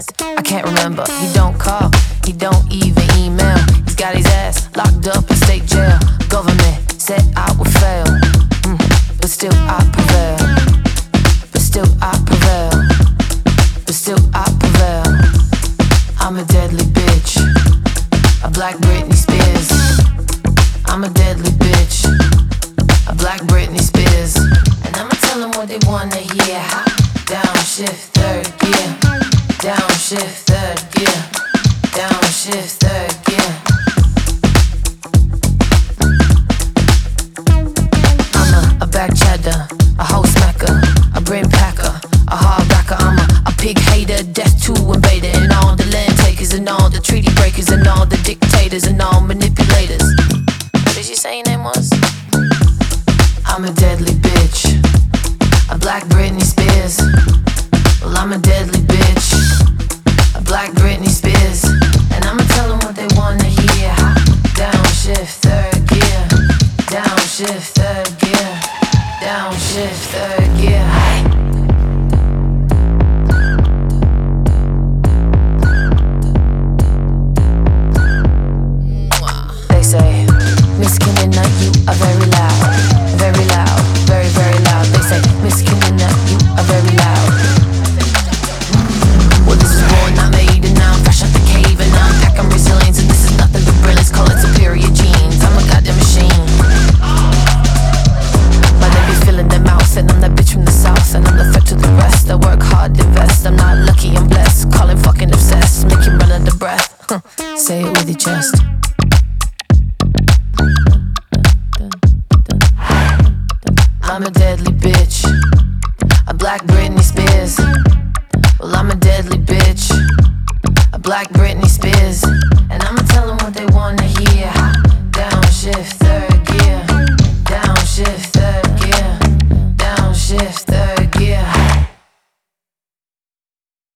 friends, I can't remember. He don't call, he don't even email. He's got his ass locked up in state jail. Government said I would fail, but still I prevail. But still I prevail. But still I prevail. I'm a deadly bitch, a black Britney Spears. I'm a deadly bitch, a black Britney Spears. And I'ma tell them what they wanna hear. Downshift third gear, downshift third gear, downshift third gear. I'm a back cheddar, a hoe smacker, a brim packer, a hardbacker. I'm a pig hater, death to invader, and all the land takers, and all the treaty breakers, and all the dictators, and all manipulators. What did you say your name was? I'm a deadly bitch, a black Britney Spears. Well, I'm a deadly bitch, a black Britney Spears. And I'ma tell them what they wanna hear. Downshift third gear, downshift third gear, downshift third gear. They say, Miss Kinina, you are very loud, very loud, very, very loud. They say, Miss Kinina, you are very loud. Well, this is born, not made, and now I'm fresh out the cave, and I'm packing resilience, and this is nothing but brilliance. Call it superior genes. I'm a goddamn machine. But they be feeling them out, and I'm that bitch from the south, and I'm the threat to the rest. I work hard, invest. I'm not lucky, I'm blessed. Calling fucking obsessed, make you run out of breath. Say it with your chest. I'm a deadly bitch, a black Britney Spears. Well, I'm a deadly bitch, a black Britney Spears.